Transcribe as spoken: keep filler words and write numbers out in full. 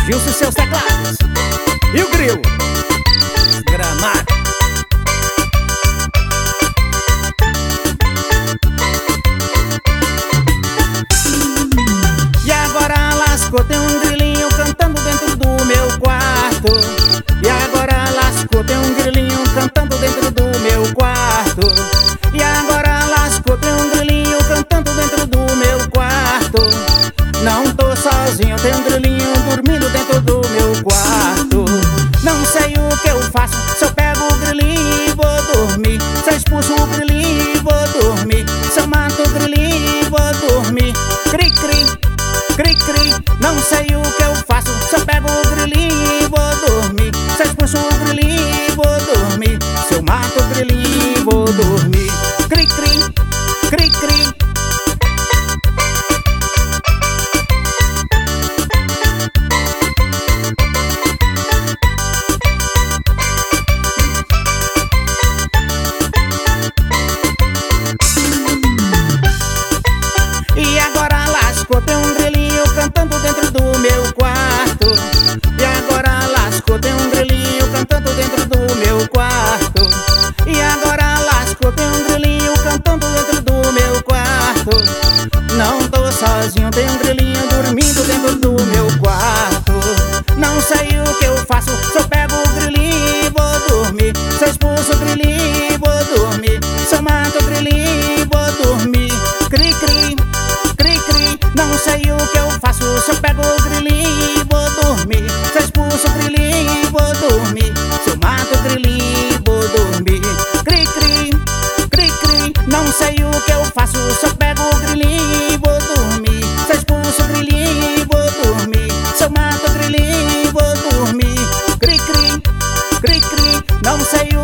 Gilson e seus teclados. E o grilo Gramado. E agora lascou, tem um grilinho cantando dentro do meu quarto. E agora lascou, tem um grilinho cantando dentro do meu quarto. E agora lascou, tem um grilinho cantando dentro do meu quarto. Não tô sozinho, tem um grilinho dormindo dentro do meu quarto. Não sei o que eu faço, se eu pego o grilinho e vou dormir, se eu expulso o grilinho e vou dormir, se eu mato o grilinho e vou dormir. Cri, cri, cri, cri. Não sei o que eu faço, se eu pego o grilinho e vou dormir, se eu expulso o grilinho e vou dormir, se eu mato o grilinho e vou dormir. Cri, cri, cri, cri. E agora lascou, tem um grilinho cantando dentro do meu quarto. E agora lascou, tem um grilinho cantando dentro do meu quarto. E agora lascou, tem um grilinho cantando dentro do meu quarto. Não tô sozinho, tem um grilinho dormindo dentro do meu quarto. Não sei o que eu faço, se eu pego o grilinho e vou dormir, se eu expulso o grilinho e vou dormir, se eu mato o grilinho e vou dormir. Cri, cri, cri, cri. Não sei o que eu faço, se eu pego o grilinho e vou dormir, se eu expulso o grilinho e vou dormir, se eu mato o grilinho e vou dormir. Cri, cri, cri, cri. Não sei o que eu faço, se eu pego o grilinho e vou dormir, se eu expulso o grilinho e vou dormir, se eu mato o grilinho e vou dormir. Cri, cri, cri, cri. Não sei o